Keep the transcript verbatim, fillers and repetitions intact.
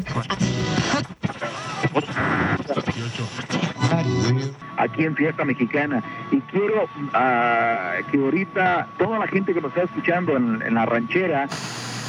Aquí en Fiesta Mexicana, y quiero uh, que ahorita toda la gente que nos está escuchando en, en la ranchera